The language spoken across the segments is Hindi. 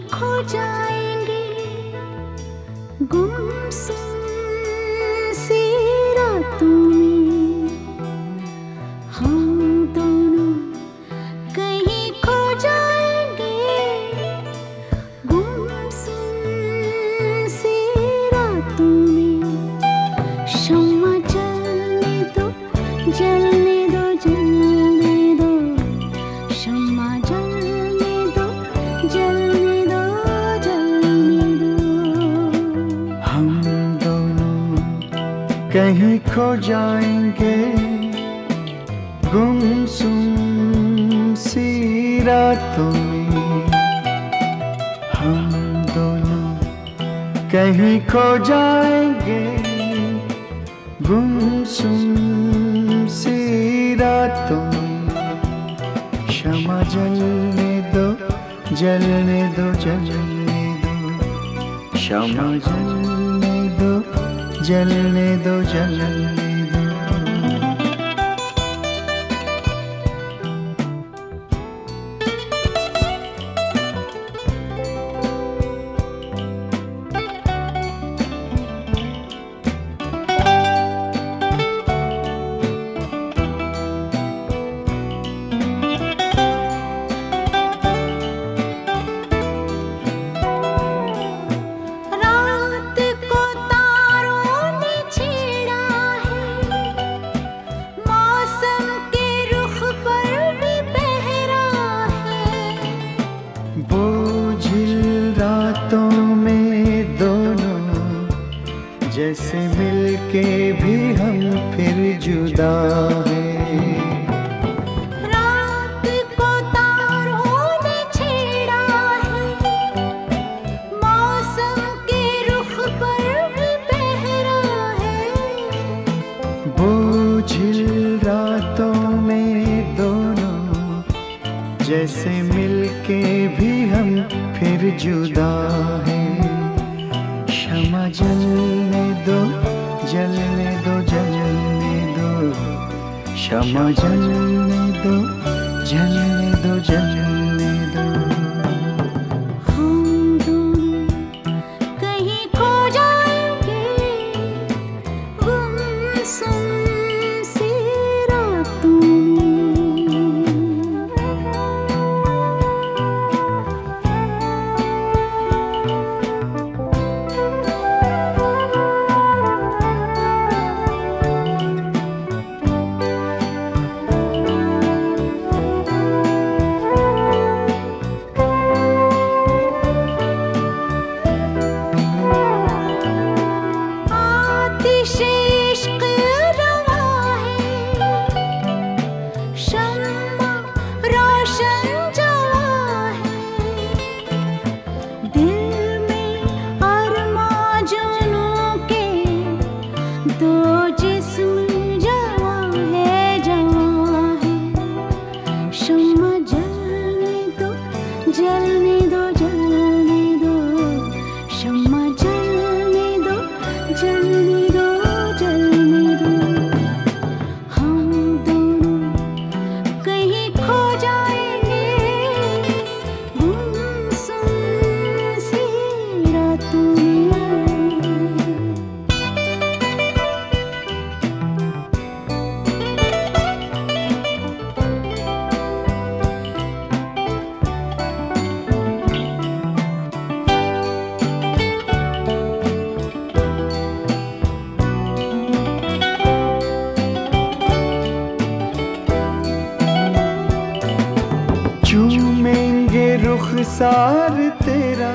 खो जाएंगे गुमसुम सी रातों में, हम दोनों कहीं खो जाएंगे गुमसुम सी रातों में। शम्मा जलने दो जलने दो जलने दो, शम्मा जलने दो जलने दो जलने दो। हम दोनों कहीं खो जाएंगे गुमसुम सी रातों में, हम दोनों कहीं खो जाएंगे गुमसुम सी रातों में। शम्मा जलने दो जलने दो जलने दो, शम्मा जलने दो जलने दो जलने दो। जैसे मिलके भी हम फिर जुदा हैं। रात को तारों ने छेड़ा है, मौसम के रुख पर भी पहरा है। बोझिल रातों में दोनों जैसे मिलके भी हम फिर जुदा हैं। शम्मा जलने दो जलने दो जलने दो, शम्मा जलने दो जलने दो जलने दो। हम दोनों कहीं खो जाएंगे गुमसुम सी रातों जलने दो जलने दो, शम्मा जलने दो जलने दो जलने दो। हम दोनों कहीं खो जाएंगे गुमसुम सी रातों में। चूमेंगे रुखसार तेरा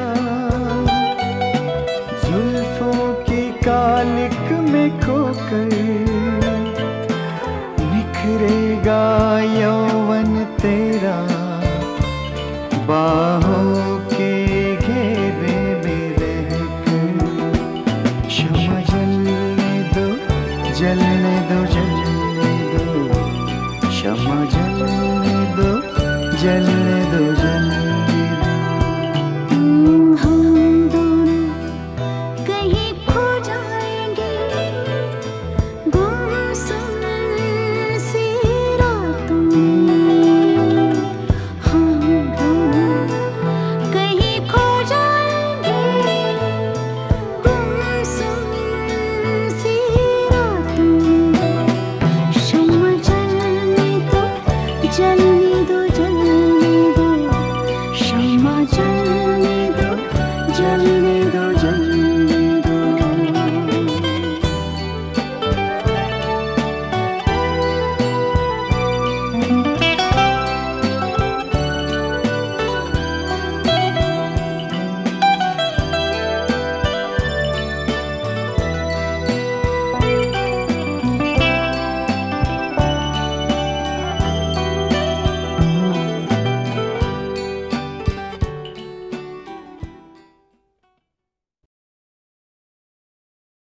जुल्फों की कालिक में खोकर, निखरेगा यौवन तेरा बाहों